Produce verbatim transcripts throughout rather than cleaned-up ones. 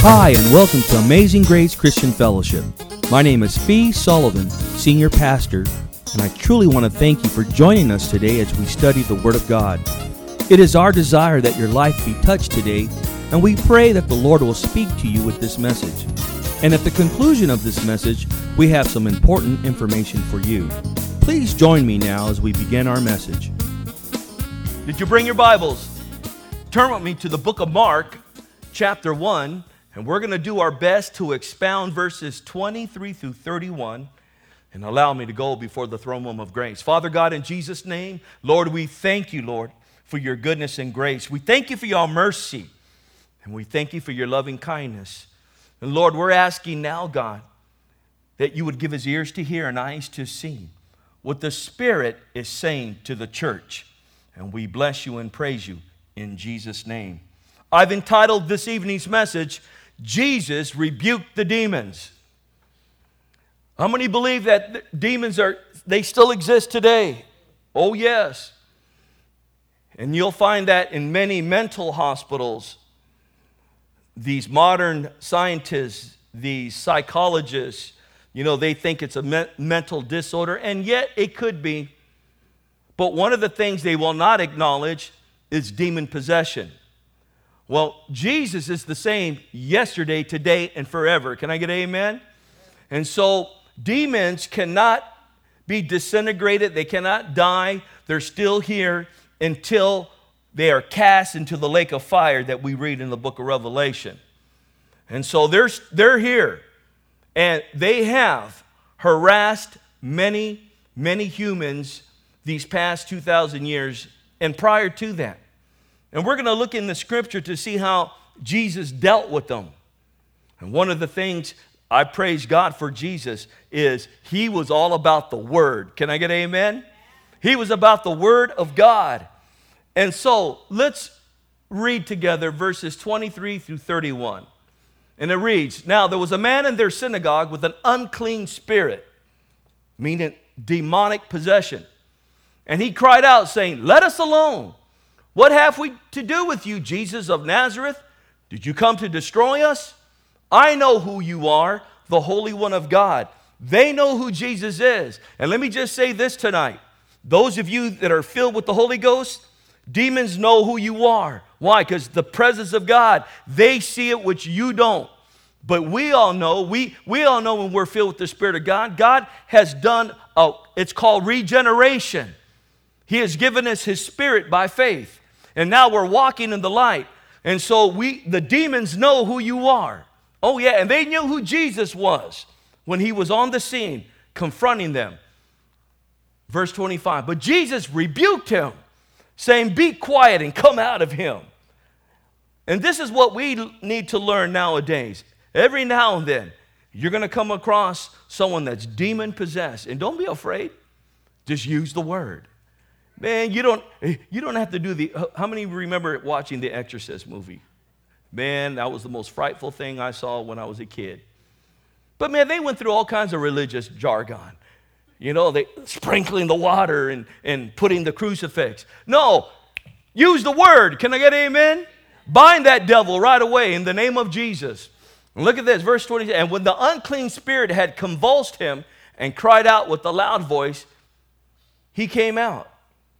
Hi, and welcome to Amazing Grace Christian Fellowship. My name is Fee Sullivan, Senior Pastor, and I truly want to thank you for joining us today as we study the Word of God. It is our desire that your life be touched today, and we pray that the Lord will speak to you with this message. And at the conclusion of this message, we have some important information for you. Please join me now as we begin our message. Did you bring your Bibles? Turn with me to the book of Mark, chapter one, and we're going to do our best to expound verses twenty-three through thirty-one, and allow me to go before the throne room of grace. Father God, in Jesus' name, Lord, we thank you, Lord, for your goodness and grace. We thank you for your mercy, and we thank you for your loving kindness. And Lord, we're asking now, God, that you would give us ears to hear and eyes to see what the Spirit is saying to the church. And we bless you and praise you in Jesus' name. I've entitled this evening's message, Jesus Rebuked the Demons. How many believe that demons are, they still exist today? Oh, yes. And you'll find that in many mental hospitals, these modern scientists, these psychologists, you know, they think it's a me- mental disorder, and yet it could be. But one of the things they will not acknowledge is demon possession. Well, Jesus is the same yesterday, today, and forever. Can I get an amen? And so demons cannot be disintegrated. They cannot die. They're still here until they are cast into the lake of fire that we read in the book of Revelation. And so they're, they're here. And they have harassed many, many humans these past two thousand years and prior to that. And we're going to look in the scripture to see how Jesus dealt with them. And one of the things I praise God for Jesus is he was all about the Word. Can I get an amen? He was about the Word of God. And so let's read together verses twenty-three through thirty-one. And it reads, "Now there was a man in their synagogue with an unclean spirit," meaning demonic possession. "And he cried out, saying, 'Let us alone. What have we to do with you, Jesus of Nazareth? Did you come to destroy us? I know who you are, the Holy One of God.'" They know who Jesus is. And let me just say this tonight. Those of you that are filled with the Holy Ghost, demons know who you are. Why? Because the presence of God, they see it which you don't. But we all know, we, we all know when we're filled with the Spirit of God, God has done, a, it's called regeneration. He has given us His Spirit by faith. And now we're walking in the light. And so we, the demons know who you are. Oh yeah, and they knew who Jesus was when He was on the scene confronting them. Verse twenty-five, "But Jesus rebuked him, saying, 'Be quiet and come out of him.'" And this is what we need to learn nowadays. Every now and then, you're going to come across someone that's demon-possessed. And don't be afraid. Just use the word. Man, you don't, you don't have to do the, how many remember watching the Exorcist movie? Man, that was the most frightful thing I saw when I was a kid. But man, they went through all kinds of religious jargon. You know, they sprinkling the water and, and putting the crucifix. No, use the word. Can I get an amen? Bind that devil right away in the name of Jesus. And look at this, verse twenty. "And when the unclean spirit had convulsed him and cried out with a loud voice, he came out."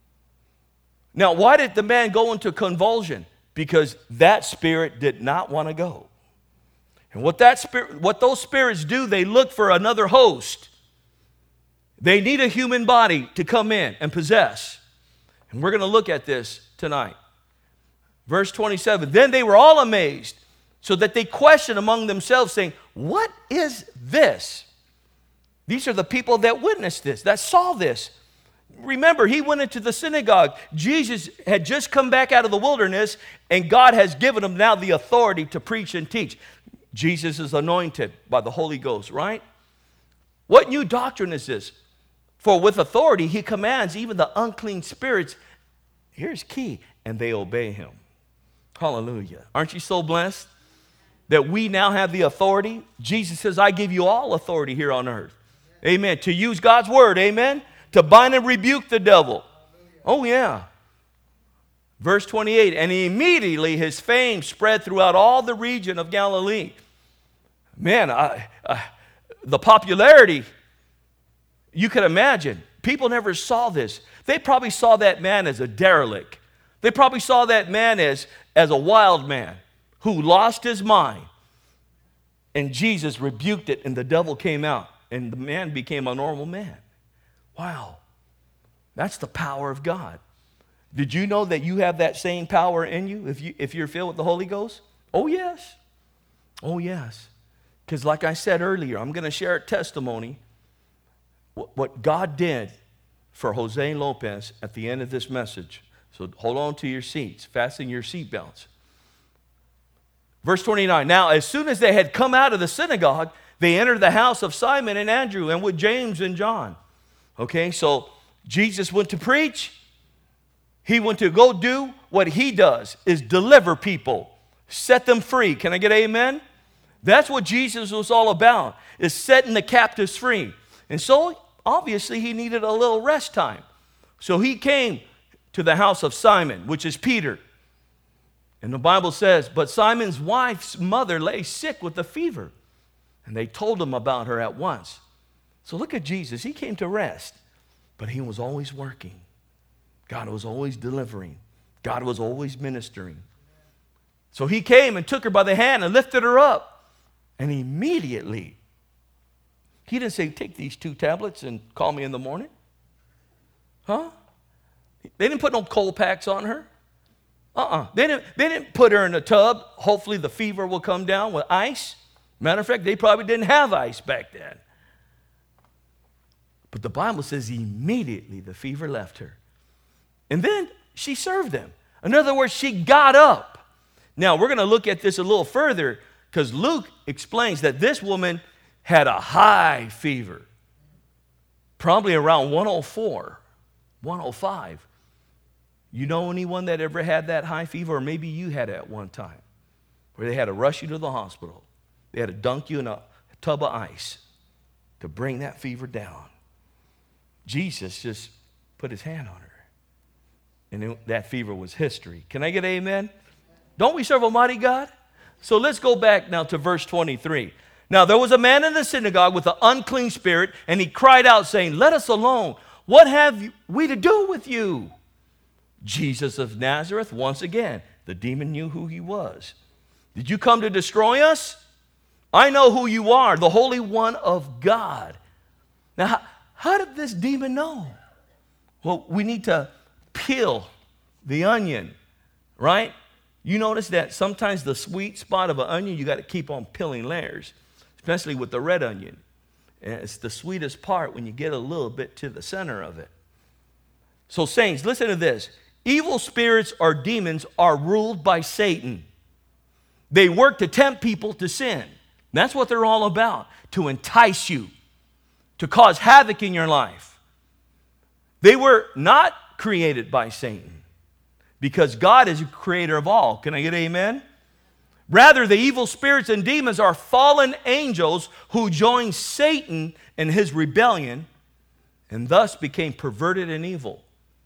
Now, why did the man go into convulsion? Because that spirit did not want to go. And what that spirit, what those spirits do, they look for another host. They need a human body to come in and possess. And we're going to look at this tonight. Verse twenty-seven, "Then they were all amazed, so that they questioned among themselves, saying, 'What is this?'" These are the people that witnessed this, that saw this. Remember, he went into the synagogue. Jesus had just come back out of the wilderness, and God has given him now the authority to preach and teach. Jesus is anointed by the Holy Ghost, right? What new doctrine is this? "For with authority he commands even the unclean spirits," here's key, "and they obey him." Hallelujah. Aren't you so blessed that we now have the authority? Jesus says, "I give you all authority here on earth." Amen. To use God's word, amen. To bind and rebuke the devil. Oh yeah. Verse twenty-eight, and immediately his fame spread throughout all the region of Galilee. Man, I, I, the popularity, you can imagine. People never saw this. They probably saw that man as a derelict. They probably saw that man as, as a wild man who lost his mind. And Jesus rebuked it, and the devil came out, and the man became a normal man. Wow. That's the power of God. Did you know that you have that same power in you if, you, if you're filled with the Holy Ghost? Oh, yes. Oh, yes. Because like I said earlier, I'm going to share a testimony, what, what God did for Jose Lopez at the end of this message. So hold on to your seats. Fasten your seatbelts. Verse twenty-nine, now as soon as they had come out of the synagogue, they entered the house of Simon and Andrew and with James and John. Okay, so Jesus went to preach. He went to go do what he does, is deliver people, set them free. Can I get amen? That's what Jesus was all about, is setting the captives free. And so, obviously, he needed a little rest time. So he came to the house of Simon, which is Peter. And the Bible says, but Simon's wife's mother lay sick with a fever. And they told him about her at once. So look at Jesus. He came to rest, but he was always working. God was always delivering. God was always ministering. So he came and took her by the hand and lifted her up. And immediately, he didn't say, take these two tablets and call me in the morning. Huh? They didn't put no cold packs on her. Uh-uh. They didn't, they didn't put her in a tub. Hopefully the fever will come down with ice. Matter of fact, they probably didn't have ice back then. But the Bible says immediately the fever left her. And then she served them. In other words, she got up. Now, we're going to look at this a little further because Luke explains that this woman had a high fever, probably around one oh four, one oh five. You know anyone that ever had that high fever? Or maybe you had it at one time, where they had to rush you to the hospital. They had to dunk you in a tub of ice to bring that fever down. Jesus just put his hand on her. And it, that fever was history. Can I get an amen? Don't we serve a mighty God? So let's go back now to verse twenty-three. Now there was a man in the synagogue with an unclean spirit, and he cried out, saying, let us alone. What have we to do with you? Jesus of Nazareth, once again, the demon knew who he was. Did you come to destroy us? I know who you are, the Holy One of God. Now, how, how did this demon know? Well, we need to peel the onion, right? You notice that sometimes the sweet spot of an onion, you got to keep on peeling layers, especially with the red onion. And it's the sweetest part when you get a little bit to the center of it. So, saints, listen to this. Evil spirits or demons are ruled by Satan. They work to tempt people to sin. That's what they're all about, to entice you, to cause havoc in your life. They were not created by Satan because God is the creator of all. Can I get amen? Rather, the evil spirits and demons are fallen angels who joined Satan in his rebellion and thus became perverted and evil.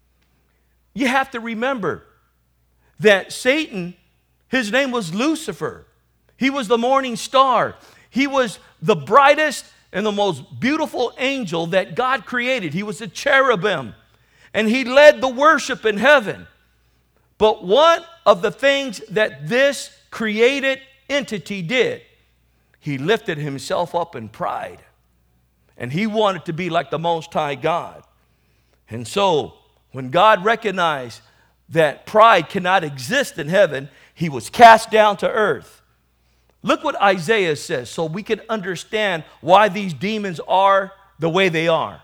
You have to remember that Satan, his name was Lucifer. He was the morning star. He was the brightest and the most beautiful angel that God created. He was a cherubim, and he led the worship in heaven. But one of the things that this created entity did, he lifted himself up in pride, and he wanted to be like the Most High God. And so, when God recognized that pride cannot exist in heaven, he was cast down to earth. Look what Isaiah says so we can understand why these demons are the way they are.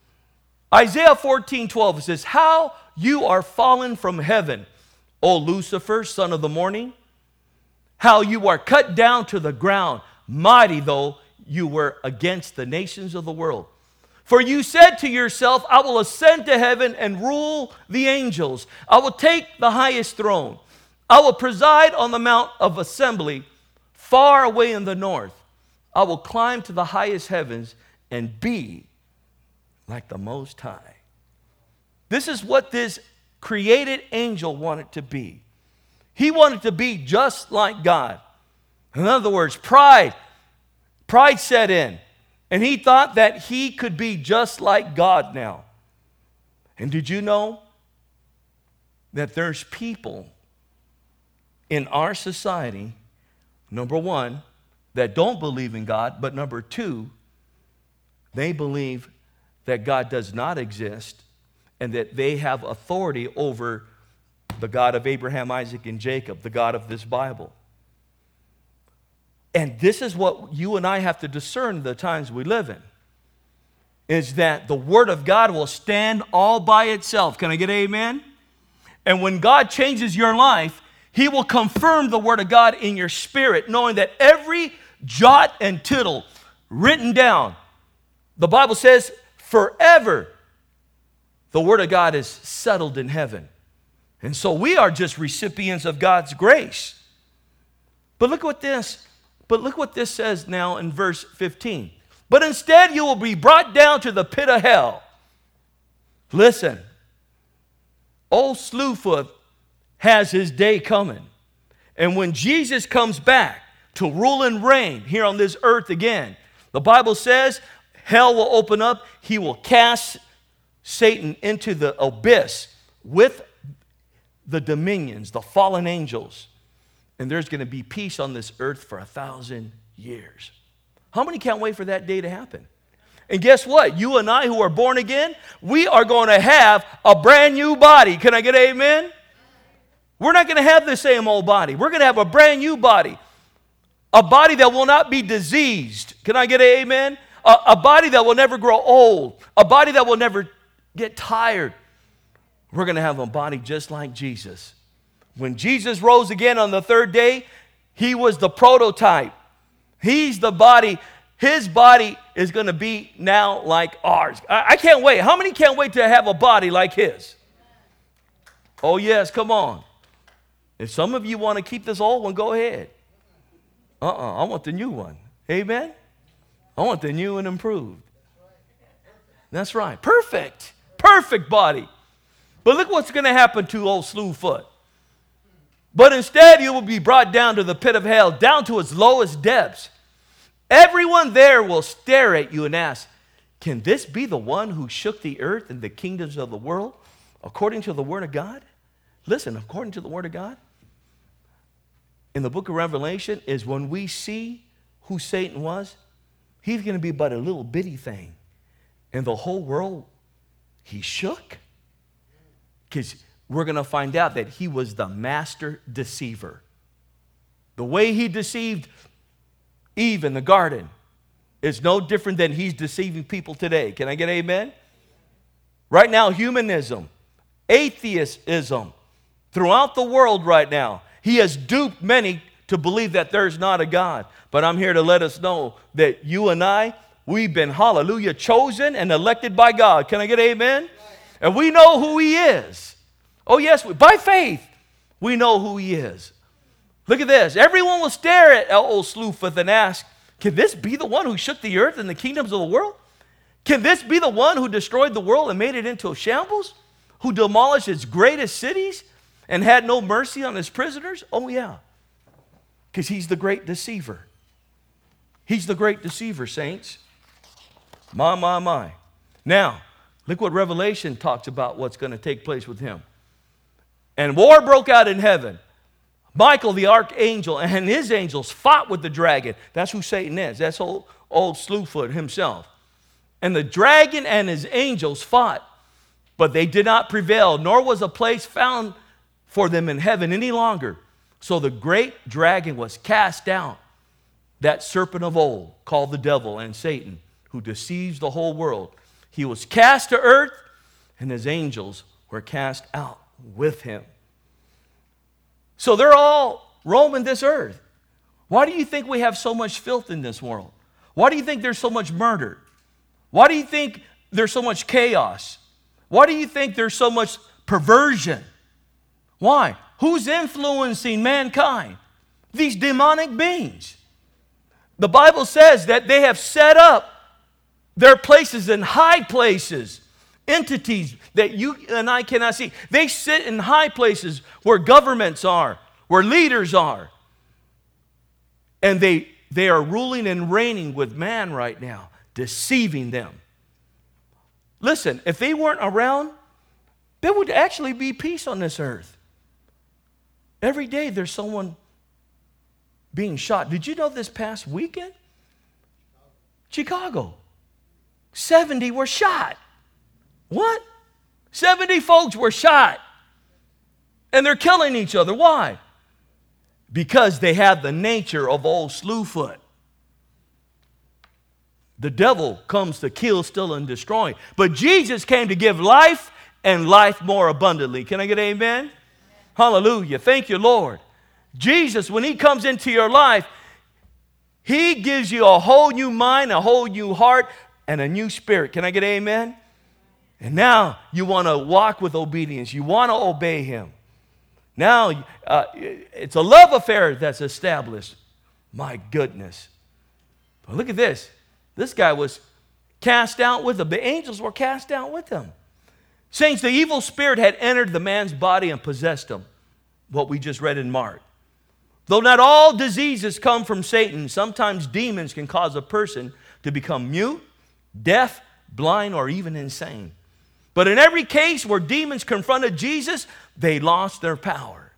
Isaiah fourteen twelve says, how you are fallen from heaven, O Lucifer, son of the morning. How you are cut down to the ground, mighty though you were against the nations of the world. For you said to yourself, I will ascend to heaven and rule the angels. I will take the highest throne. I will preside on the mount of assembly far away in the north. I will climb to the highest heavens and be like the Most High. This is what this created angel wanted to be. He wanted to be just like God. In other words, pride. Pride set in. And he thought that he could be just like God now. And did you know that there's people in our society, number one, that don't believe in God, but number two, they believe that God does not exist and that they have authority over the God of Abraham, Isaac, and Jacob, the God of this Bible. And this is what you and I have to discern the times we live in, is that the Word of God will stand all by itself. Can I get an amen? And when God changes your life, He will confirm the Word of God in your spirit, knowing that every jot and tittle written down, the Bible says, forever, the Word of God is settled in heaven. And so we are just recipients of God's grace. But look what this, but look what this says now in verse fifteen. But instead you will be brought down to the pit of hell. Listen, old Slewfoot has his day coming. And when Jesus comes back to rule and reign here on this earth again, the Bible says hell will open up. He will cast Satan into the abyss with the dominions, the fallen angels. And there's going to be peace on this earth for a thousand years. How many can't wait for that day to happen? And guess what? You and I who are born again, we are going to have a brand new body. Can I get an amen? We're not going to have the same old body. We're going to have a brand new body. A body that will not be diseased. Can I get an amen? A, a body that will never grow old. A body that will never get tired. We're going to have a body just like Jesus. When Jesus rose again on the third day, He was the prototype. He's the body. His body is going to be now like ours. I, I can't wait. How many can't wait to have a body like His? Oh, yes, come on. If some of you want to keep this old one, go ahead. Uh-uh, I want the new one. Amen? I want the new and improved. That's right. Perfect. Perfect body. But look what's going to happen to old Slewfoot. But instead, you will be brought down to the pit of hell, down to its lowest depths. Everyone there will stare at you and ask, can this be the one who shook the earth and the kingdoms of the world according to the Word of God? Listen, according to the Word of God, in the book of Revelation is when we see who Satan was, he's going to be but a little bitty thing. And the whole world, he shook. Because we're going to find out that he was the master deceiver. The way he deceived Eve in the garden is no different than he's deceiving people today. Can I get amen? Right now, humanism, atheism, throughout the world right now, he has duped many to believe that there's not a God. But I'm here to let us know that you and I, we've been, hallelujah, chosen and elected by God. Can I get amen? And we know who he is. Oh, yes, by faith, we know who he is. Look at this. Everyone will stare at old Slewfoot and ask, can this be the one who shook the earth and the kingdoms of the world? Can this be the one who destroyed the world and made it into a shambles? Who demolished its greatest cities and had no mercy on his prisoners? Oh, yeah. Because he's the great deceiver. He's the great deceiver, saints. My, my, my. Now, look what Revelation talks about what's going to take place with him. And war broke out in heaven. Michael, the archangel, and his angels fought with the dragon. That's who Satan is. That's old, old Slewfoot himself. And the dragon and his angels fought, but they did not prevail, nor was a place found for them in heaven any longer. So the great dragon was cast out, that serpent of old, called the devil and Satan, who deceives the whole world. He was cast to earth, and his angels were cast out with him. So they're all roaming this earth. Why do you think we have so much filth in this world? Why do you think there's so much murder? Why do you think there's so much chaos? Why do you think there's so much perversion? Why? Who's influencing mankind? These demonic beings. The Bible says that they have set up their places in high places entities that you and I cannot see. They sit in high places where governments are, where leaders are. And they, they are ruling and reigning with man right now, deceiving them. Listen, if they weren't around, there would actually be peace on this earth. Every day there's someone being shot. Did you know this past weekend? Chicago. seventy were shot. What? seventy folks were shot. And they're killing each other. Why? Because they have the nature of old Slewfoot. The devil comes to kill, steal, and destroy. But Jesus came to give life and life more abundantly. Can I get an amen? Amen. Hallelujah. Thank you, Lord. Jesus, when he comes into your life, he gives you a whole new mind, a whole new heart, and a new spirit. Can I get an amen? And now you want to walk with obedience. You want to obey him. Now uh, it's a love affair that's established. My goodness. But look at this. This guy was cast out with them. The angels were cast out with him. Saints, the evil spirit had entered the man's body and possessed him. What we just read in Mark. Though not all diseases come from Satan, sometimes demons can cause a person to become mute, deaf, blind, or even insane. But in every case where demons confronted Jesus, they lost their power.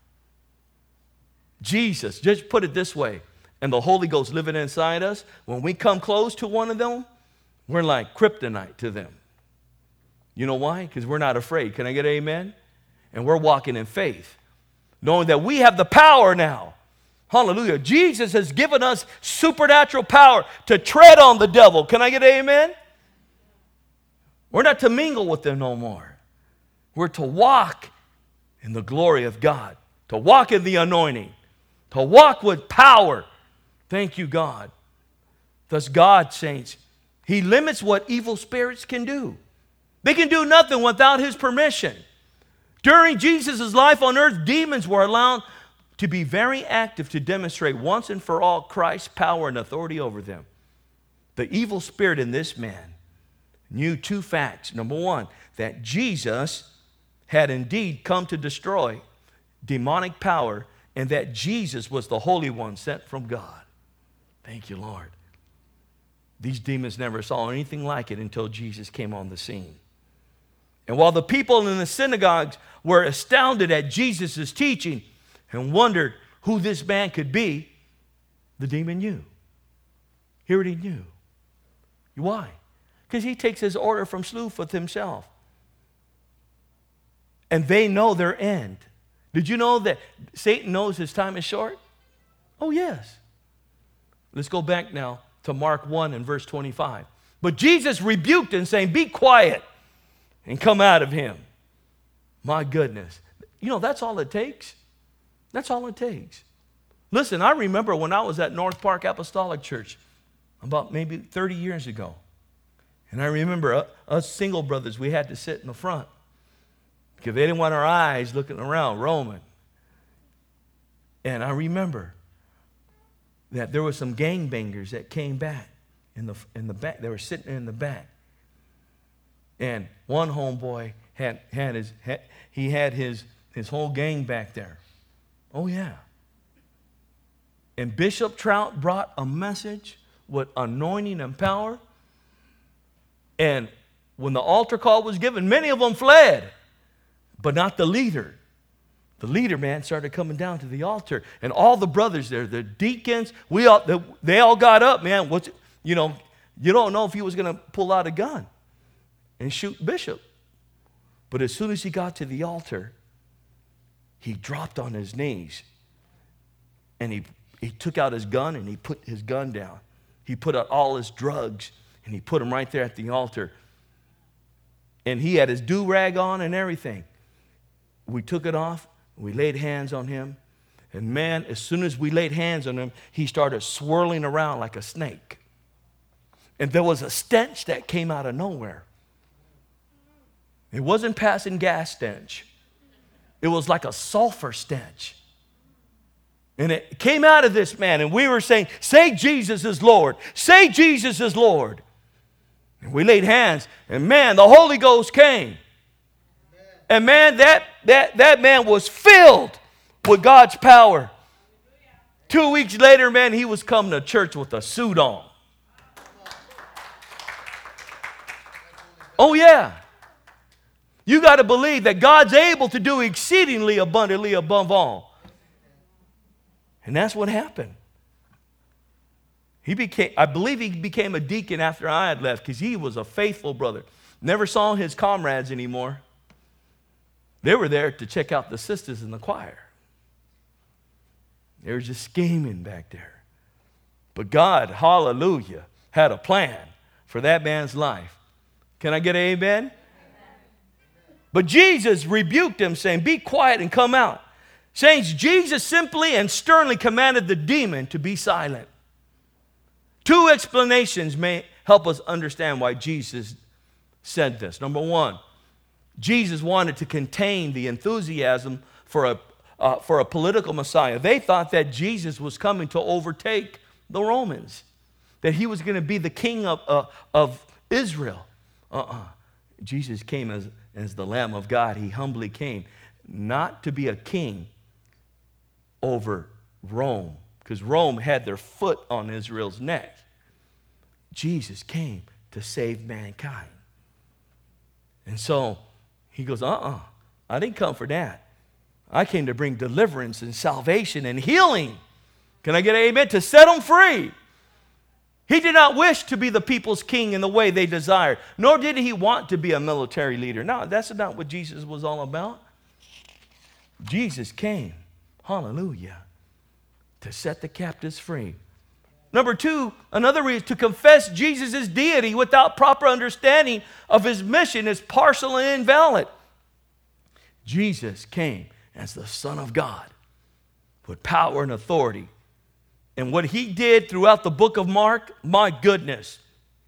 Jesus, just put it this way, and the Holy Ghost living inside us, when we come close to one of them, we're like kryptonite to them. You know why? Because we're not afraid. Can I get an amen? And we're walking in faith, knowing that we have the power now. Hallelujah. Jesus has given us supernatural power to tread on the devil. Can I get an amen? We're not to mingle with them no more. We're to walk in the glory of God, to walk in the anointing, to walk with power. Thank you, God. Thus, God, saints, he limits what evil spirits can do. They can do nothing without his permission. During Jesus' life on earth, demons were allowed to be very active to demonstrate once and for all Christ's power and authority over them. The evil spirit in this man knew two facts. Number one, that Jesus had indeed come to destroy demonic power, and that Jesus was the Holy One sent from God. Thank you, Lord. These demons never saw anything like it until Jesus came on the scene. And while the people in the synagogues were astounded at Jesus' teaching and wondered who this man could be, the demon knew. He already knew. Why? Because he takes his order from Slewfoot himself. And they know their end. Did you know that Satan knows his time is short? Oh, yes. Let's go back now to Mark one and verse twenty-five. But Jesus rebuked him, saying, "Be quiet and come out of him." My goodness. You know, that's all it takes. That's all it takes. Listen, I remember when I was at North Park Apostolic Church about maybe thirty years ago. And I remember uh, us single brothers, we had to sit in the front because they didn't want our eyes looking around, roaming. And I remember that there were some gangbangers that came back in the, in the back. They were sitting in the back. And one homeboy had, had his, had, he had his, his whole gang back there. Oh, yeah. And Bishop Trout brought a message with anointing and power. And when the altar call was given, many of them fled, but not the leader. The leader, man, started coming down to the altar. And all the brothers there, the deacons, we all, they, they all got up, man. What's, you know, you don't know if he was going to pull out a gun and shoot Bishop. But as soon as he got to the altar, he dropped on his knees. And he, he took out his gun and he put his gun down. He put out all his drugs and he put them right there at the altar. And he had his do-rag on and everything. We took it off. We laid hands on him. And man, as soon as we laid hands on him, he started swirling around like a snake. And there was a stench that came out of nowhere. It wasn't passing gas stench. It was like a sulfur stench. And it came out of this man, and we were saying, "Say Jesus is Lord. Say Jesus is Lord." And we laid hands, and man, the Holy Ghost came. And man, that, that, that man was filled with God's power. Two weeks later, man, he was coming to church with a suit on. Oh, yeah. You got to believe that God's able to do exceedingly abundantly above all. And that's what happened. He became, I believe he became a deacon after I had left because he was a faithful brother. Never saw his comrades anymore. They were there to check out the sisters in the choir. They were just scheming back there. But God, hallelujah, had a plan for that man's life. Can I get an amen? Amen. But Jesus rebuked him, saying, be quiet and come out. Saints, Jesus simply and sternly commanded the demon to be silent. Two explanations may help us understand why Jesus said this. Number one, Jesus wanted to contain the enthusiasm for a, uh, for a political Messiah. They thought that Jesus was coming to overtake the Romans, that he was going to be the king of, uh, of Israel. Uh-uh. Jesus came as, as the Lamb of God. He humbly came, not to be a king over Rome, because Rome had their foot on Israel's neck. Jesus came to save mankind. And so he goes, uh-uh, I didn't come for that. I came to bring deliverance and salvation and healing. Can I get an amen? To set them free. He did not wish to be the people's king in the way they desired, nor did he want to be a military leader. No, that's not what Jesus was all about. Jesus came, hallelujah, to set the captives free. Number two, another reason, to confess Jesus' deity without proper understanding of his mission is partial and invalid. Jesus came as the Son of God with power and authority. And what he did throughout the book of Mark, my goodness.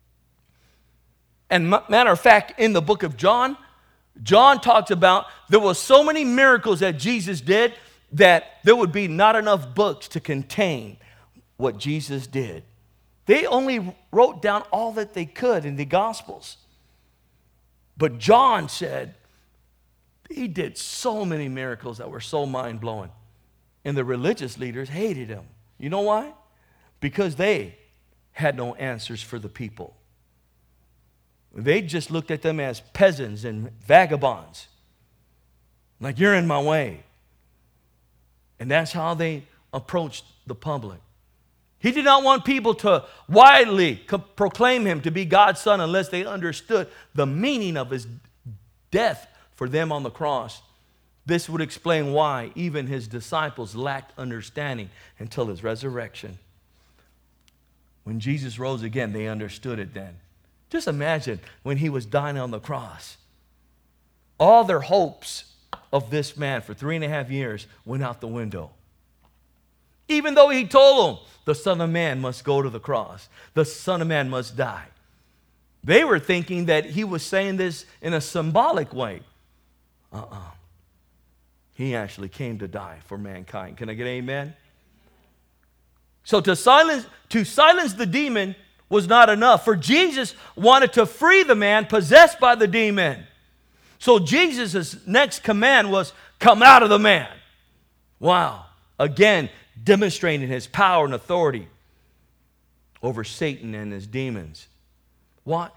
And matter of fact, in the book of John, John talks about there were so many miracles that Jesus did that there would be not enough books to contain what Jesus did. They only wrote down all that they could in the Gospels. But John said he did so many miracles that were so mind-blowing. And the religious leaders hated him. You know why? Because they had no answers for the people. They just looked at them as peasants and vagabonds. Like, you're in my way. And that's how they approached the public. He did not want people to widely co- proclaim him to be God's son unless they understood the meaning of his death for them on the cross. This would explain why even his disciples lacked understanding until his resurrection. When Jesus rose again, they understood it then. Just imagine when he was dying on the cross. All their hopes of this man for three and a half years went out the window. Even though he told them, the Son of Man must go to the cross. The Son of Man must die. They were thinking that he was saying this in a symbolic way. Uh-uh. He actually came to die for mankind. Can I get an amen? So to silence, to silence the demon was not enough. For Jesus wanted to free the man possessed by the demon. So Jesus' next command was, come out of the man. Wow. Again, demonstrating his power and authority over Satan and his demons. Why?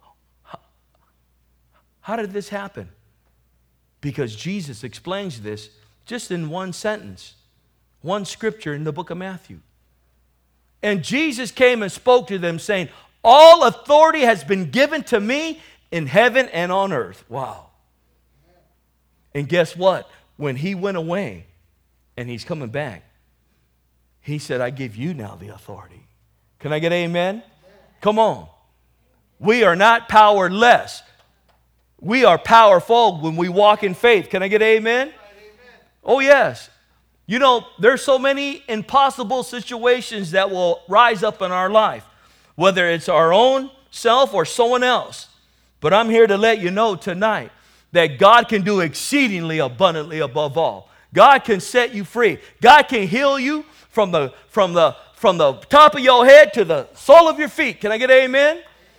How did this happen? Because Jesus explains this just in one sentence, one scripture in the book of Matthew. And Jesus came and spoke to them saying, all authority has been given to me in heaven and on earth. Wow. And guess what? When he went away and he's coming back, he said, I give you now the authority. Can I get amen? Amen. Come on. We are not powerless. We are powerful when we walk in faith. Can I get amen? Amen. Oh, yes. You know, there's so many impossible situations that will rise up in our life, whether it's our own self or someone else. But I'm here to let you know tonight that God can do exceedingly abundantly above all. God can set you free. God can heal you from the, from the, from the top of your head to the sole of your feet. Can I get amen? Amen.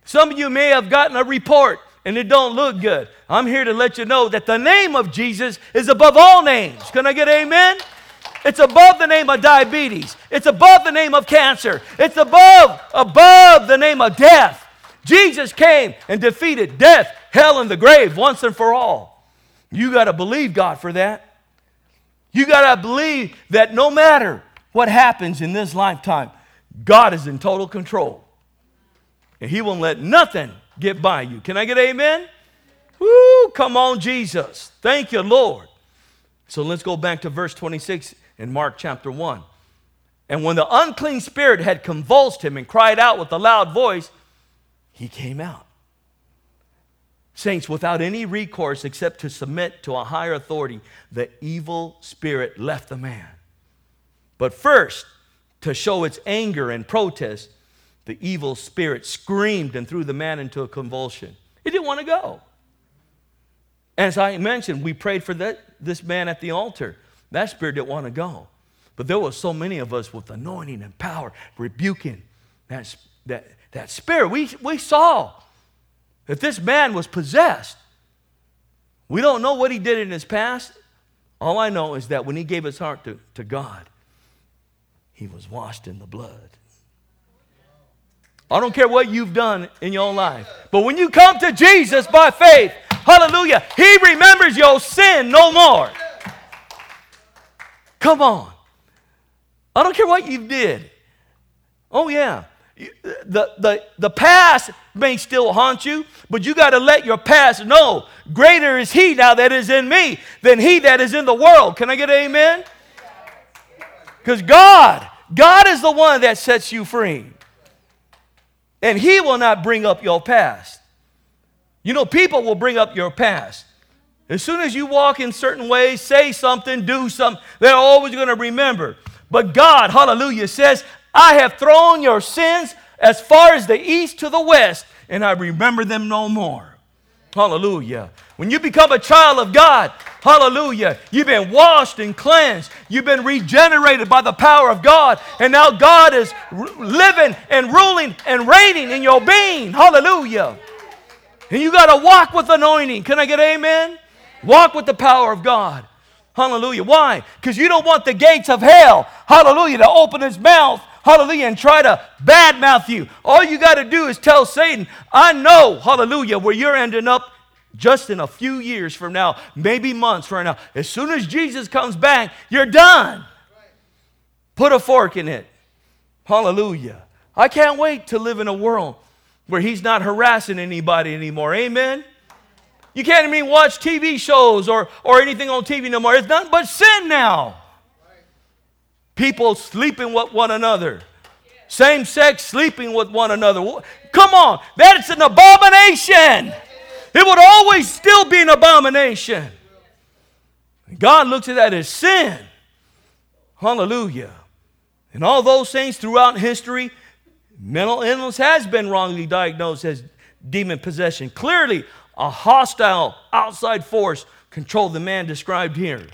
Some of you may have gotten a report and it don't look good. I'm here to let you know that the name of Jesus is above all names. Can I get an amen? It's above the name of diabetes. It's above the name of cancer. It's above, above the name of death. Jesus came and defeated death, hell, and the grave once and for all. You got to believe God for that. You got to believe that no matter what happens in this lifetime, God is in total control. And He won't let nothing get by you. Can I get amen? Woo, come on, Jesus. Thank you, Lord. So let's go back to verse twenty-six in Mark chapter one. And when the unclean spirit had convulsed him and cried out with a loud voice, he came out. Saints, without any recourse except to submit to a higher authority, the evil spirit left the man. But first, to show its anger and protest, the evil spirit screamed and threw the man into a convulsion. He didn't want to go. As I mentioned, we prayed for that, this man at the altar. That spirit didn't want to go. But there were so many of us with anointing and power, rebuking that, that, that spirit. We, we saw that this man was possessed. We don't know what he did in his past. All I know is that when he gave his heart to, to God, he was washed in the blood. I don't care what you've done in your life. But when you come to Jesus by faith, hallelujah, He remembers your sin no more. Come on. I don't care what you did. Oh, yeah. The, the, the past may still haunt you, but you got to let your past know greater is He now that is in me than he that is in the world. Can I get an amen? Because God, God is the one that sets you free. And He will not bring up your past. You know, people will bring up your past. As soon as you walk in certain ways, say something, do something, they're always going to remember. But God, hallelujah, says, I have thrown your sins as far as the east to the west, and I remember them no more. Hallelujah. When you become a child of God, hallelujah, you've been washed and cleansed. You've been regenerated by the power of God. And now God is r- living and ruling and reigning in your being. Hallelujah. And you got to walk with anointing. Can I get amen? Walk with the power of God. Hallelujah. Why? Because you don't want the gates of hell, hallelujah, to open its mouth, hallelujah, and try to badmouth you. All you got to do is tell Satan, I know, hallelujah, where you're ending up just in a few years from now, maybe months from now. As soon as Jesus comes back, you're done. Put a fork in it. Hallelujah. I can't wait to live in a world where He's not harassing anybody anymore. Amen? You can't even watch T V shows or, or anything on T V no more. It's nothing but sin now. People sleeping with one another. Same sex sleeping with one another. Come on. That's an abomination. It would always still be an abomination. God looks at that as sin. Hallelujah. And all those things throughout history, mental illness has been wrongly diagnosed as demon possession. Clearly, a hostile outside force controlled the man described here.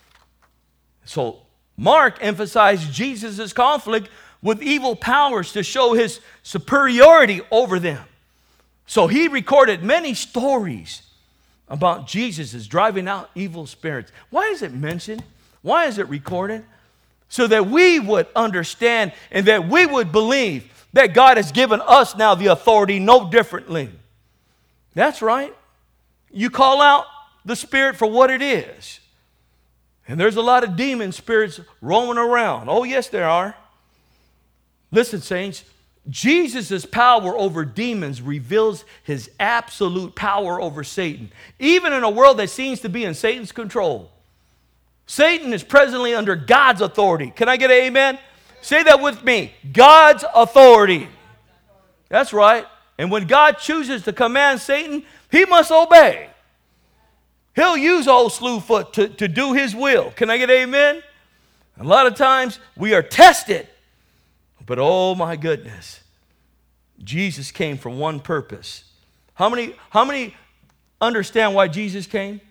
So Mark emphasized Jesus' conflict with evil powers to show His superiority over them. So he recorded many stories about Jesus' driving out evil spirits. Why is it mentioned? Why is it recorded? So that we would understand and that we would believe that God has given us now the authority no differently. That's right. You call out the spirit for what it is. And there's a lot of demon spirits roaming around. Oh, yes, there are. Listen, saints, Jesus' power over demons reveals His absolute power over Satan, even in a world that seems to be in Satan's control. Satan is presently under God's authority. Can I get an amen? Say that with me. God's authority. That's right. And when God chooses to command Satan, he must obey. He'll use old Slewfoot to, to do His will. Can I get an amen? A lot of times we are tested. But oh my goodness, Jesus came for one purpose. How many, how many understand why Jesus came?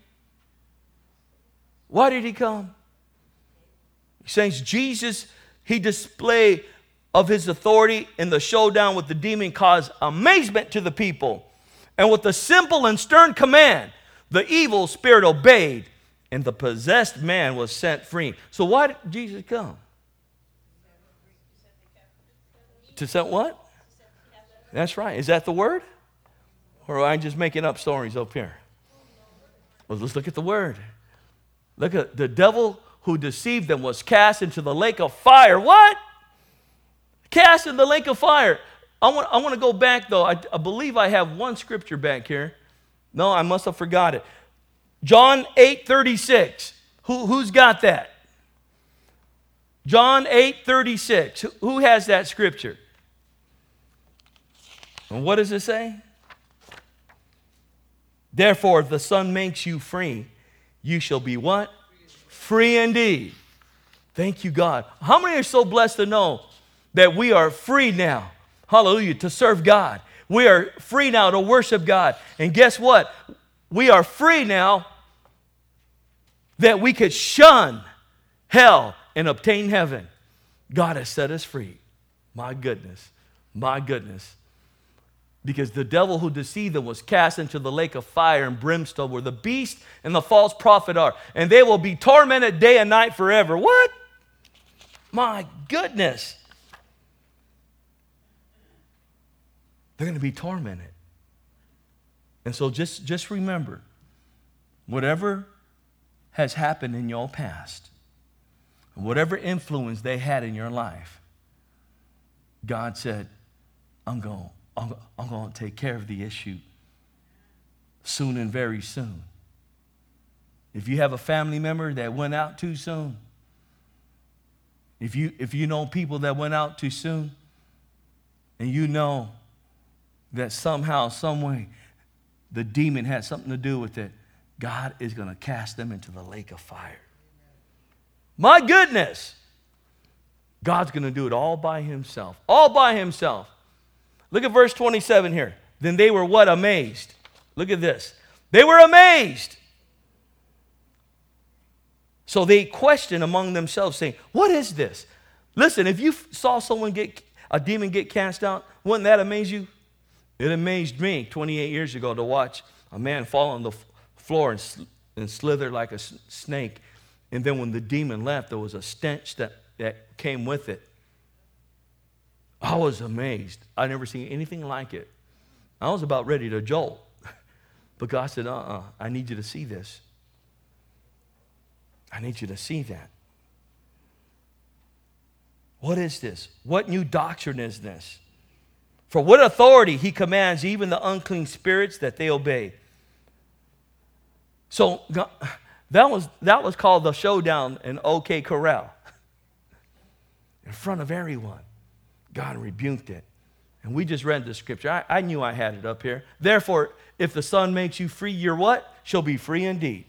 Why did He come? Saints, Jesus, He displayed of his authority in the showdown with the demon caused amazement to the people. And with a simple and stern command, the evil spirit obeyed, and the possessed man was set free. So why did Jesus come? To set what? That's right. Is that the word? Or am I just making up stories up here? Well, let's look at the word. Look at the devil who deceived them was cast into the lake of fire. What? Cast in the lake of fire. I want, I want to go back, though. I, I believe I have one scripture back here. No, I must have forgot it. John eight thirty-six. Who, who's got that? John eight thirty-six. Who, who has that scripture? And what does it say? Therefore, if the Son makes you free, you shall be what? Free indeed. Thank you, God. How many are so blessed to know that we are free now? Hallelujah, to serve God. We are free now to worship God. And guess what? We are free now that we could shun hell and obtain heaven. God has set us free. My goodness. My goodness. Because the devil who deceived them was cast into the lake of fire and brimstone where the beast and the false prophet are. And they will be tormented day and night forever. What? My goodness. They're going to be tormented. And so just, just remember, whatever has happened in your past, whatever influence they had in your life, God said, I'm going, I'm, I'm going to take care of the issue soon and very soon. If you have a family member that went out too soon, if you, if you know people that went out too soon, and you know that somehow, some way, the demon had something to do with it, God is going to cast them into the lake of fire. My goodness. God's going to do it all by himself. All by himself. Look at verse twenty-seven here. Then they were what? Amazed. Look at this. They were amazed. So they questioned among themselves, saying, what is this? Listen, if you saw someone get, a demon get cast out, wouldn't that amaze you? It amazed me twenty-eight years ago to watch a man fall on the floor and, sl- and slither like a s- snake. And then when the demon left, there was a stench that, that came with it. I was amazed. I'd never seen anything like it. I was about ready to jolt. But God said, uh-uh, I need you to see this. I need you to see that. What is this? What new doctrine is this? For what authority he commands even the unclean spirits that they obey. So that was, that was called the showdown in OK Corral. In front of everyone. God rebuked it. And we just read the scripture. I, I knew I had it up here. Therefore, if the Son makes you free, you're what? Shall be free indeed.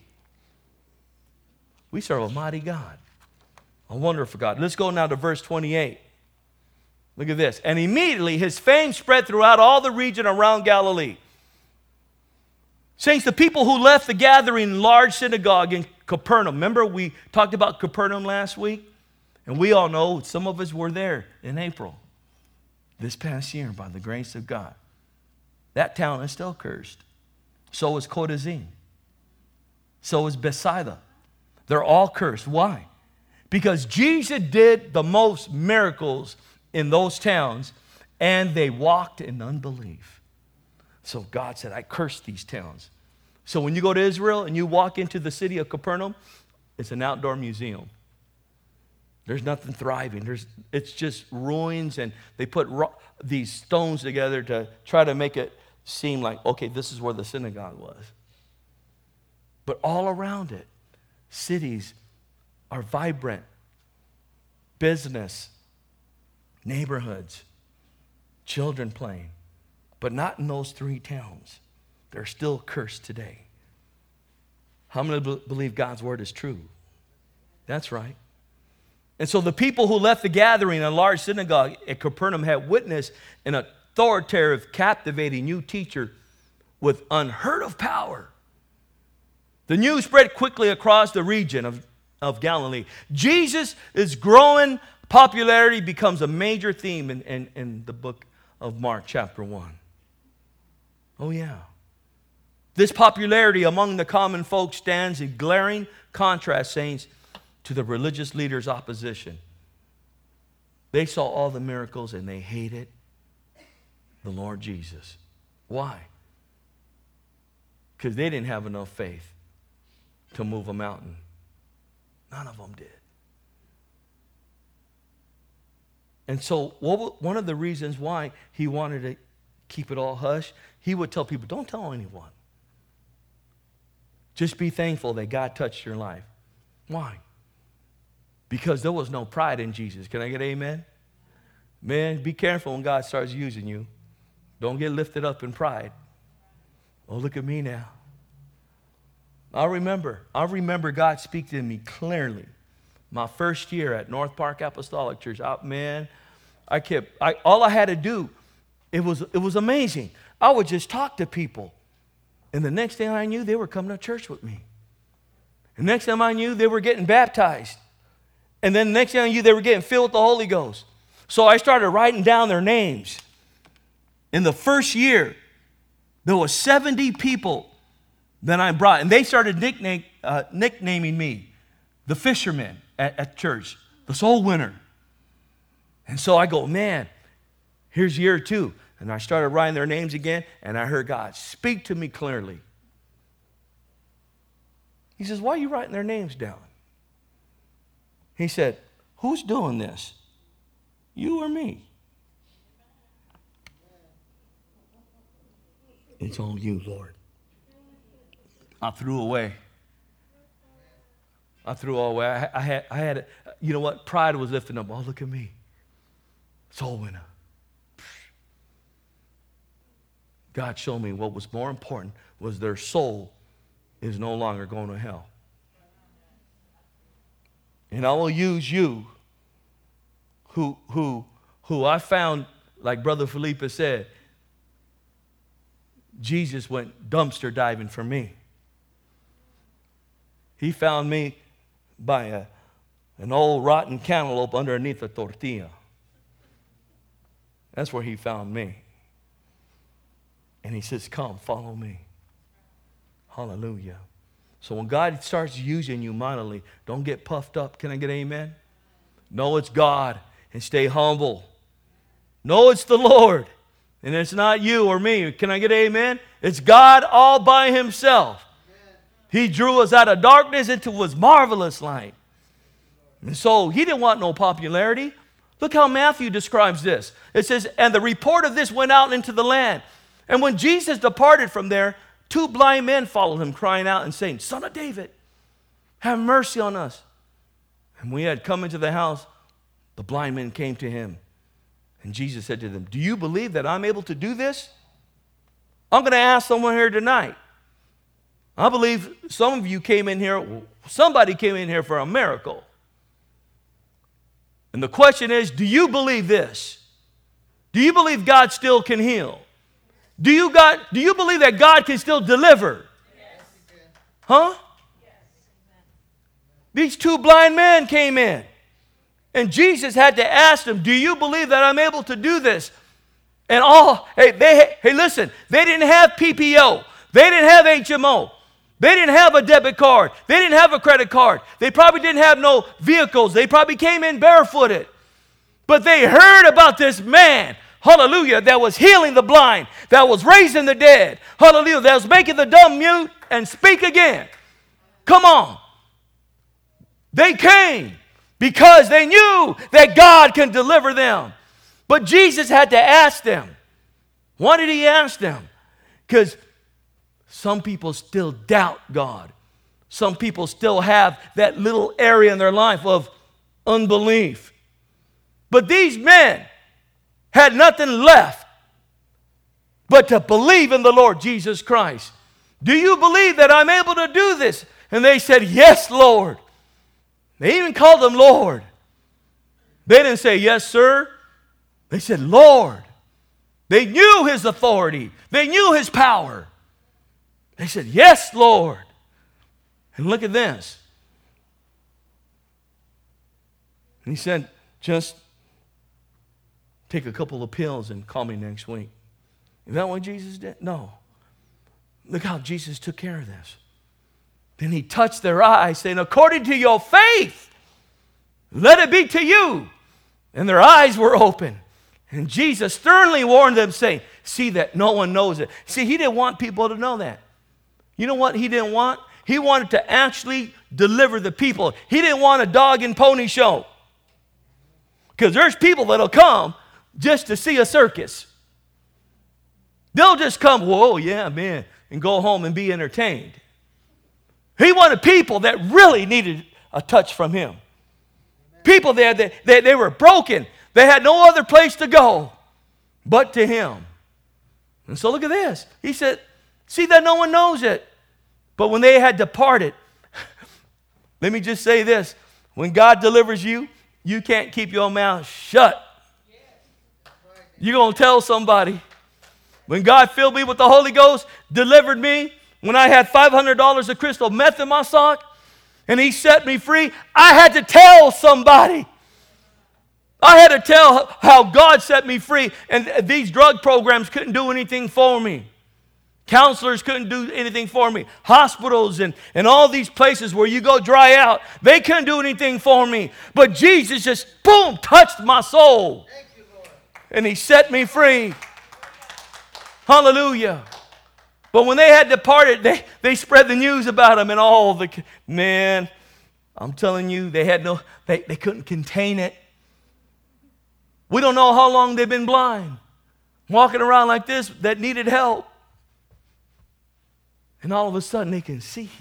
We serve a mighty God. A wonderful God. Let's go now to verse twenty-eight. Look at this. And immediately his fame spread throughout all the region around Galilee. Saints, the people who left the gathering large synagogue in Capernaum. Remember we talked about Capernaum last week? And we all know some of us were there in April. This past year by the grace of God. That town is still cursed. So is Chorazin. So is Bethsaida. They're all cursed. Why? Because Jesus did the most miracles in those towns, and they walked in unbelief. So God said, I curse these towns. So when you go to Israel and you walk into the city of Capernaum, it's an outdoor museum. There's nothing thriving. There's, it's just ruins, and they put ro- these stones together to try to make it seem like, okay, this is where the synagogue was. But all around it, cities are vibrant. Business, neighborhoods, children playing. But not in those three towns. They're still cursed today. How many b- believe God's word is true? That's right. And so the people who left the gathering in a large synagogue at Capernaum had witnessed an authoritative, captivating new teacher with unheard of power. The news spread quickly across the region of, of Galilee. Jesus is growing Popularity becomes a major theme in, in, in the book of Mark chapter one. Oh yeah. This popularity among the common folk stands in glaring contrast, saints, to the religious leaders' opposition. They saw all the miracles and they hated the Lord Jesus. Why? Because they didn't have enough faith to move a mountain. None of them did. And so what, one of the reasons why he wanted to keep it all hush, he would tell people, don't tell anyone. Just be thankful that God touched your life. Why? Because there was no pride in Jesus. Can I get amen? Man, be careful when God starts using you. Don't get lifted up in pride. Oh, look at me now. I remember, I remember God speak to me clearly. My first year at North Park Apostolic Church, I, man, I kept, I, all I had to do, it was, it was amazing. I would just talk to people. And the next thing I knew, they were coming to church with me. The next time I knew, they were getting baptized. And then the next thing I knew, they were getting filled with the Holy Ghost. So I started writing down their names. In the first year, there were seventy people that I brought. And they started nickname, uh, nicknaming me the fisherman at, at church, the soul winner. And so I go, man, here's year two. And I started writing their names again, and I heard God speak to me clearly. He says, why are you writing their names down? He said, who's doing this? You or me? It's all you, Lord. I threw away. I threw all away. I, I had, I had, you know what? Pride was lifting up. Oh, look at me. Soul winner. God showed me what was more important was their soul is no longer going to hell. And I will use you who, who, who I found, like Brother Felipe said, Jesus went dumpster diving for me. He found me by a, an old rotten cantaloupe underneath a tortilla. That's where he found me. And he says, come, follow me. Hallelujah. So when God starts using you mightily, don't get puffed up. Can I get amen? Know it's God and stay humble. Know it's the Lord and it's not you or me. Can I get amen? It's God all by himself. He drew us out of darkness into his marvelous light. And so he didn't want no popularity. Look how Matthew describes this. It says, and the report of this went out into the land. And when Jesus departed from there, two blind men followed him, crying out and saying, Son of David, have mercy on us. And when he had come into the house, the blind men came to him. And Jesus said to them, do you believe that I'm able to do this? I'm going to ask someone here tonight. I believe some of you came in here, somebody came in here for a miracle. And the question is, do you believe this? Do you believe God still can heal? Do you, God, do you believe that God can still deliver? Yes. Huh? Yes. These two blind men came in. And Jesus had to ask them, do you believe that I'm able to do this? And all, hey, they, hey, listen, they didn't have P P O. They didn't have H M O. They didn't have a debit card. They didn't have a credit card. They probably didn't have no vehicles. They probably came in barefooted. But they heard about this man, hallelujah, that was healing the blind, that was raising the dead, hallelujah, that was making the dumb mute and speak again. Come on. They came because they knew that God can deliver them. But Jesus had to ask them. Why did he ask them? Because some people still doubt God. Some people still have that little area in their life of unbelief. But these men had nothing left but to believe in the Lord Jesus Christ. Do you believe that I'm able to do this? And they said, yes, Lord. They even called him Lord. They didn't say, yes, sir. They said, Lord. They knew his authority. They knew his power. They said, yes, Lord. And look at this. And he said, just take a couple of pills and call me next week. Is that what Jesus did? No. Look how Jesus took care of this. Then he touched their eyes, saying, according to your faith, let it be to you. And their eyes were open. And Jesus sternly warned them, saying, see that no one knows it. See, he didn't want people to know that. You know what he didn't want? He wanted to actually deliver the people. He didn't want a dog and pony show. Because there's people that'll come just to see a circus. They'll just come, whoa, yeah, man, and go home and be entertained. He wanted people that really needed a touch from him. People there, they, they, they were broken. They had no other place to go but to him. And so look at this. He said, see that no one knows it. But when they had departed, let me just say this. When God delivers you, you can't keep your mouth shut. You're going to tell somebody. When God filled me with the Holy Ghost, delivered me, when I had five hundred dollars of crystal meth in my sock, and he set me free, I had to tell somebody. I had to tell how God set me free, and these drug programs couldn't do anything for me. Counselors couldn't do anything for me. Hospitals and, and all these places where you go dry out, they couldn't do anything for me. But Jesus just, boom, touched my soul. Thank you, Lord. And he set me free. Hallelujah. But when they had departed, they, they spread the news about him and all the, man, I'm telling you, they had no, they, they couldn't contain it. We don't know how long they've been blind, walking around like this that needed help. And all of a sudden they can see.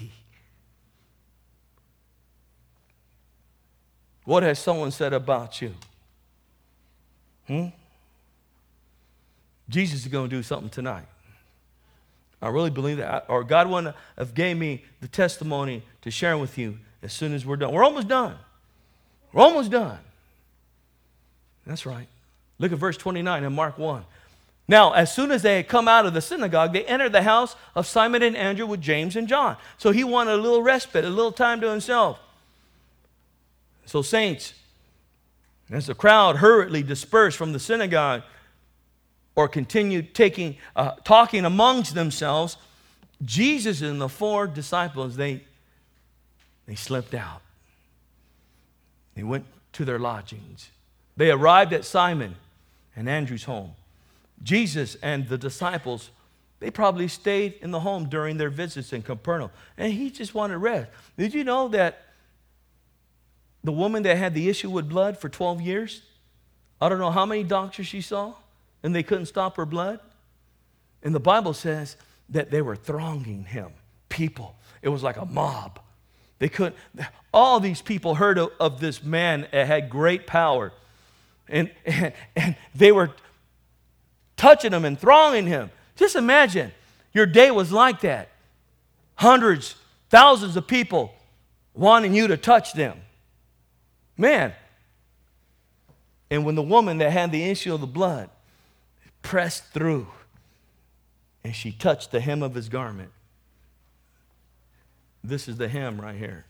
What has someone said about you? Hmm? Jesus is going to do something tonight. I really believe that. Or God would have gave me the testimony to share with you as soon as we're done. We're almost done. We're almost done. That's right. Look at verse twenty-nine in Mark one. Now, as soon as they had come out of the synagogue, they entered the house of Simon and Andrew with James and John. So he wanted a little respite, a little time to himself. So saints, as the crowd hurriedly dispersed from the synagogue or continued taking, uh, talking amongst themselves, Jesus and the four disciples, they, they slipped out. They went to their lodgings. They arrived at Simon and Andrew's home. Jesus and the disciples, they probably stayed in the home during their visits in Capernaum. And he just wanted rest. Did you know that the woman that had the issue with blood for twelve years, I don't know how many doctors she saw, and they couldn't stop her blood? And the Bible says that they were thronging him, people. It was like a mob. They couldn't, all these people heard of, of this man that had great power. And, and, and they were touching him and thronging him. Just imagine your day was like that. Hundreds, thousands of people wanting you to touch them. Man. And when the woman that had the issue of the blood pressed through and she touched the hem of his garment. This is the hem right here.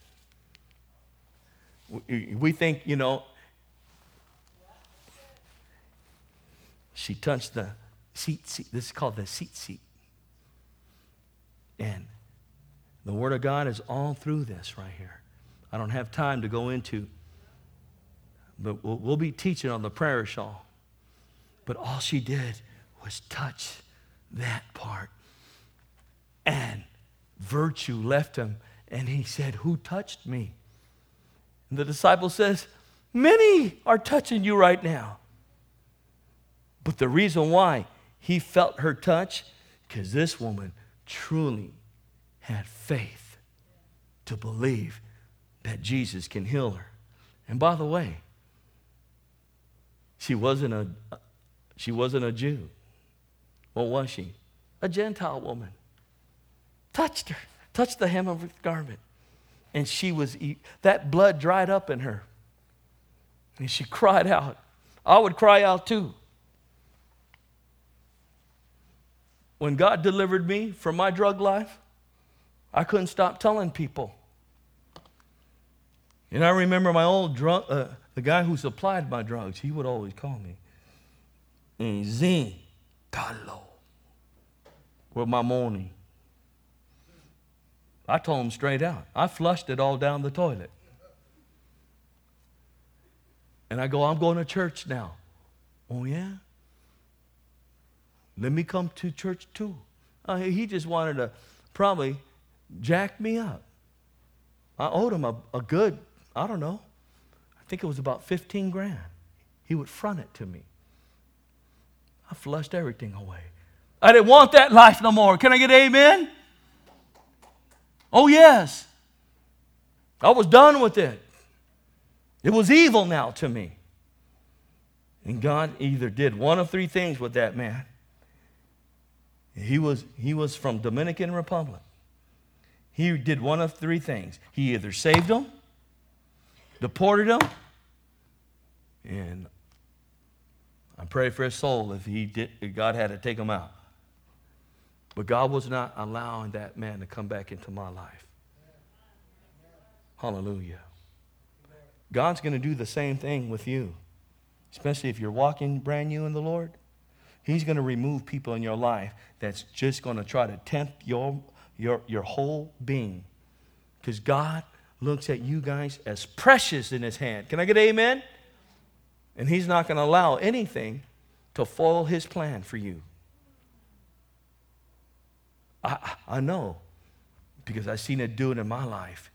We, we think, you know, she touched the seat, seat. This is called the seat seat. And the Word of God is all through this right here. I don't have time to go into, but we'll, we'll be teaching on the prayer shawl. But all she did was touch that part. And virtue left him. And he said, who touched me? And the disciple says, many are touching you right now. But the reason why he felt her touch, because this woman truly had faith to believe that Jesus can heal her. And by the way, she wasn't a she wasn't a Jew. What was she? A Gentile woman. Touched her, touched the hem of her garment. And she was, that blood dried up in her. And she cried out. I would cry out too. When God delivered me from my drug life, I couldn't stop telling people. And I remember my old drunk, uh, the guy who supplied my drugs, he would always call me. And Zin, Talo, with my morning. I told him straight out. I flushed it all down the toilet. And I go, I'm going to church now. Oh, yeah? Let me come to church too. Uh, he just wanted to probably jack me up. I owed him a, a good, I don't know, I think it was about fifteen grand. He would front it to me. I flushed everything away. I didn't want that life no more. Can I get amen? Oh, yes. I was done with it. It was evil now to me. And God either did one of three things with that man. He was, he was from Dominican Republic. He did one of three things. He either saved him, deported him, and I pray for his soul if he did, if God had to take him out. But God was not allowing that man to come back into my life. Hallelujah. God's going to do the same thing with you, especially if you're walking brand new in the Lord. He's going to remove people in your life that's just going to try to tempt your, your, your whole being. Because God looks at you guys as precious in His hand. Can I get an amen? And He's not going to allow anything to foil His plan for you. I, I know, because I've seen it do it in my life.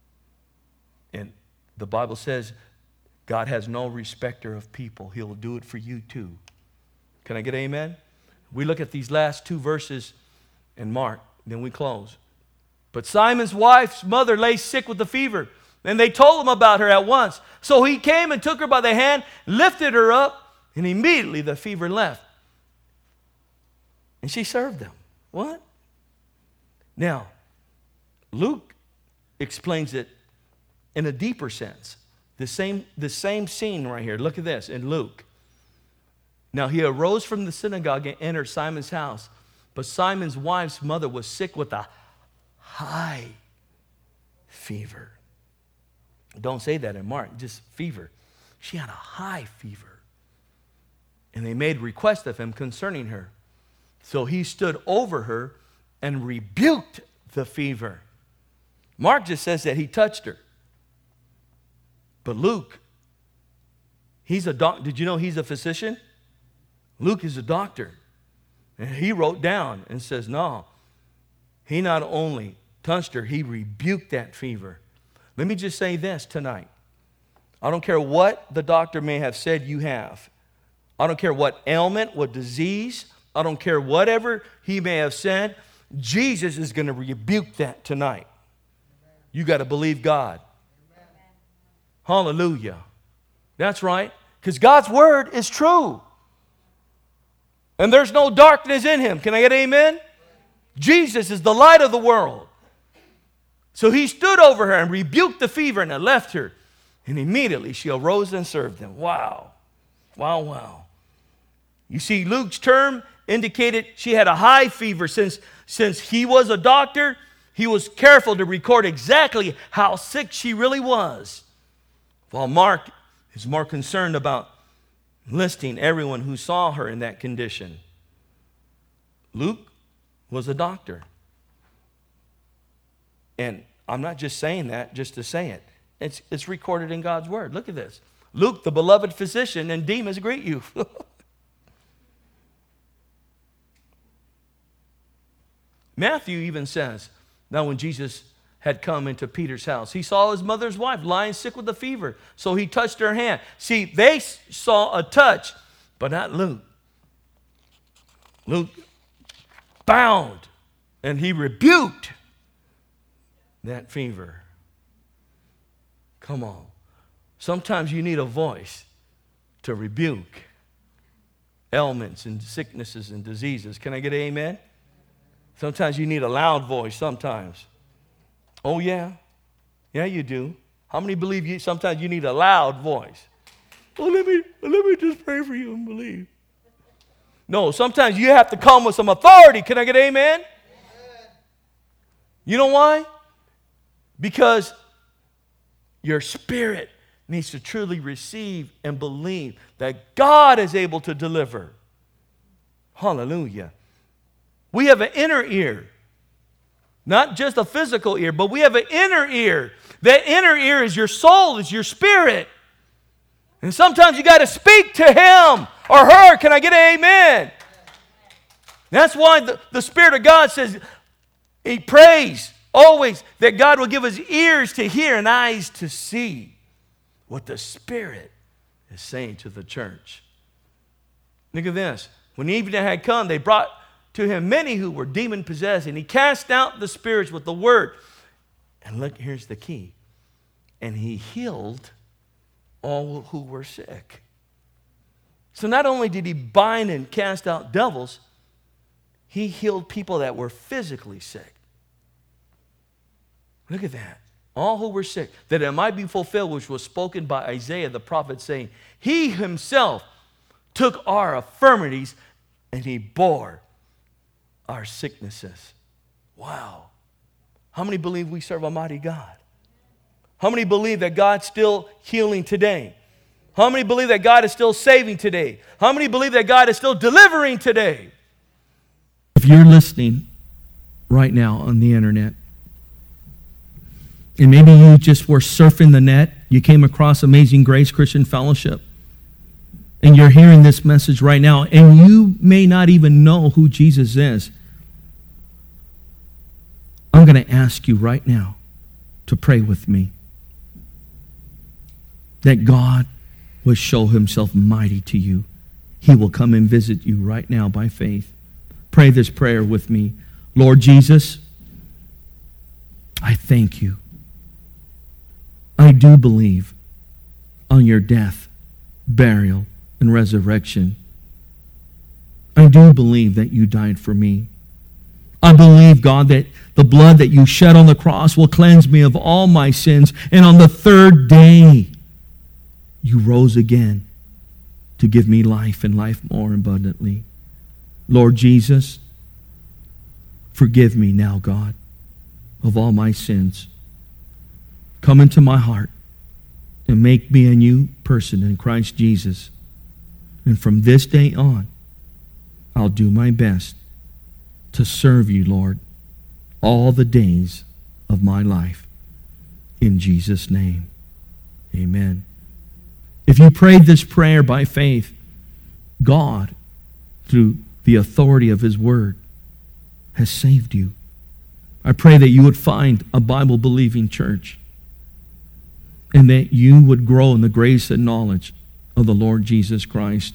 And the Bible says God has no respecter of people. He'll do it for you too. Can I get amen? We look at these last two verses in Mark, then we close. But Simon's wife's mother lay sick with the fever, and they told him about her at once. So he came and took her by the hand, lifted her up, and immediately the fever left. And she served them. What? Now, Luke explains it in a deeper sense. The same, the same scene right here. Look at this in Luke. Now he arose from the synagogue and entered Simon's house. But Simon's wife's mother was sick with a high fever. Don't say that in Mark, just fever. She had a high fever. And they made request of him concerning her. So he stood over her and rebuked the fever. Mark just says that he touched her. But Luke, he's a doc. Did you know he's a physician? Luke is a doctor. And he wrote down and says, no, he not only touched her, he rebuked that fever. Let me just say this tonight. I don't care what the doctor may have said you have. I don't care what ailment, what disease. I don't care whatever he may have said. Jesus is going to rebuke that tonight. You got to believe God. Hallelujah. That's right. Because God's word is true. And there's no darkness in Him. Can I get an amen? Jesus is the light of the world. So he stood over her and rebuked the fever and it left her. And immediately she arose and served them. Wow. Wow, wow. You see, Luke's term indicated she had a high fever. Since, since he was a doctor, he was careful to record exactly how sick she really was. While Mark is more concerned about listing everyone who saw her in that condition. Luke was a doctor. And I'm not just saying that just to say it. It's, it's recorded in God's word. Look at this. Luke, the beloved physician, and Demas greet you. Matthew even says, now when Jesus had come into Peter's house, he saw his mother's wife lying sick with a fever. So he touched her hand. See, they saw a touch, but not Luke. Luke bound, and he rebuked that fever. Come on. Sometimes you need a voice to rebuke ailments and sicknesses and diseases. Can I get an amen? Sometimes you need a loud voice sometimes. Oh, yeah. Yeah, you do. How many believe you sometimes you need a loud voice? Oh, let me, let me just pray for you and believe. No, sometimes you have to come with some authority. Can I get amen? Amen. You know why? Because your spirit needs to truly receive and believe that God is able to deliver. Hallelujah. We have an inner ear. Not just a physical ear, but we have an inner ear. That inner ear is your soul, is your spirit. And sometimes you got to speak to him or her. Can I get an amen? That's why the, the Spirit of God says, he prays always that God will give us ears to hear and eyes to see what the Spirit is saying to the church. Look at this. When evening had come, they brought to him many who were demon-possessed, and he cast out the spirits with the word. And look, here's the key. And he healed all who were sick. So not only did he bind and cast out devils, he healed people that were physically sick. Look at that. All who were sick, that it might be fulfilled, which was spoken by Isaiah the prophet, saying, he himself took our infirmities and he bore our sicknesses. Wow. How many believe we serve a mighty God? How many believe that God's still healing today? How many believe that God is still saving today? How many believe that God is still delivering today? If you're listening right now on the internet, and maybe you just were surfing the net, you came across Amazing Grace Christian Fellowship, and you're hearing this message right now, and you may not even know who Jesus is, I'm going to ask you right now to pray with me that God will show himself mighty to you. He will come and visit you right now by faith. Pray this prayer with me. Lord Jesus, I thank you. I do believe on your death, burial, and resurrection. I do believe that you died for me. I believe, God, that the blood that you shed on the cross will cleanse me of all my sins. And on the third day, you rose again to give me life and life more abundantly. Lord Jesus, forgive me now, God, of all my sins. Come into my heart and make me a new person in Christ Jesus. And from this day on, I'll do my best to serve you, Lord, all the days of my life. In Jesus' name, amen. If you prayed this prayer by faith, God, through the authority of his word, has saved you. I pray that you would find a Bible-believing church and that you would grow in the grace and knowledge of the Lord Jesus Christ.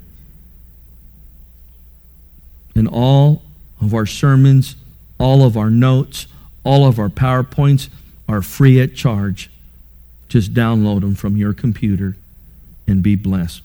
And all of our sermons, all of our notes, all of our PowerPoints are free at charge. Just download them from your computer and be blessed.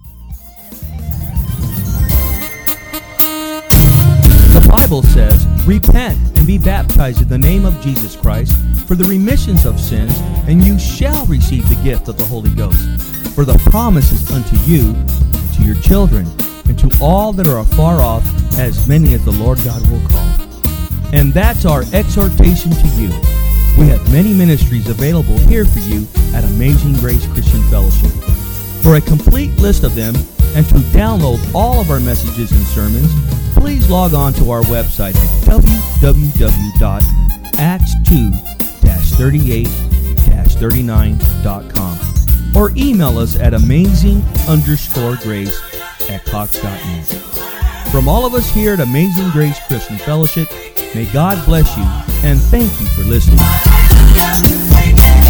The Bible says, repent and be baptized in the name of Jesus Christ for the remissions of sins, and you shall receive the gift of the Holy Ghost. For the promise is unto you, and to your children, and to all that are afar off, as many as the Lord God will call. And that's our exhortation to you. We have many ministries available here for you at Amazing Grace Christian Fellowship. For a complete list of them and to download all of our messages and sermons, please log on to our website at w w w dot acts two dash thirty-eight dash thirty-nine dot com or email us at amazing underscore grace at cox dot net. From all of us here at Amazing Grace Christian Fellowship, may God bless you and thank you for listening.